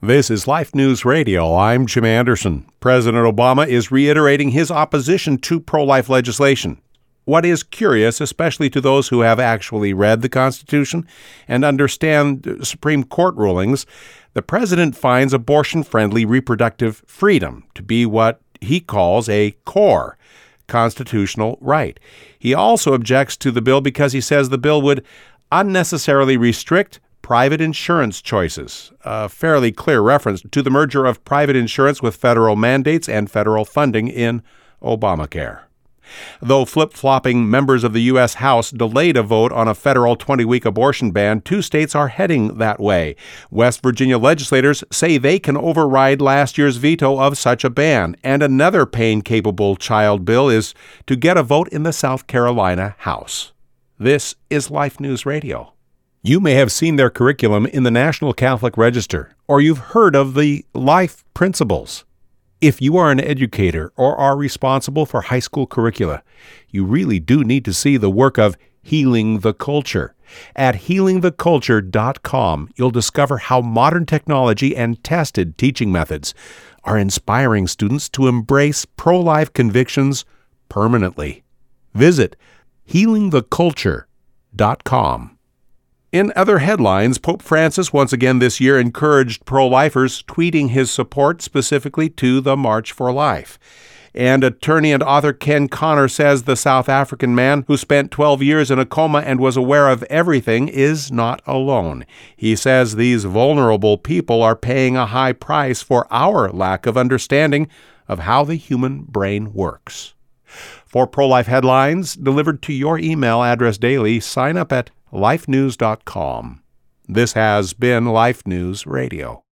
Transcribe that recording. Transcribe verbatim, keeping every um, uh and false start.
This is Life News Radio. I'm Jim Anderson. President Obama is reiterating his opposition to pro-life legislation. What is curious, especially to those who have actually read the Constitution and understand Supreme Court rulings, the president finds abortion-friendly reproductive freedom to be what he calls a core constitutional right. He also objects to the bill because he says the bill would unnecessarily restrict private insurance choices, a fairly clear reference to the merger of private insurance with federal mandates and federal funding in Obamacare. Though flip-flopping members of the U S House delayed a vote on a federal twenty-week abortion ban, two states are heading that way. West Virginia legislators say they can override last year's veto of such a ban, and another pain-capable child bill is to get a vote in the South Carolina House. This is Life News Radio. You may have seen their curriculum in the National Catholic Register, or you've heard of the Life Principles. If you are an educator or are responsible for high school curricula, you really do need to see the work of Healing the Culture. At healing the culture dot com, you'll discover how modern technology and tested teaching methods are inspiring students to embrace pro-life convictions permanently. Visit healing the culture dot com. In other headlines, Pope Francis once again this year encouraged pro-lifers, tweeting his support specifically to the March for Life. And attorney and author Ken Connor says the South African man who spent twelve years in a coma and was aware of everything is not alone. He says these vulnerable people are paying a high price for our lack of understanding of how the human brain works. For pro-life headlines delivered to your email address daily, sign up at life news dot com. This has been Life News Radio.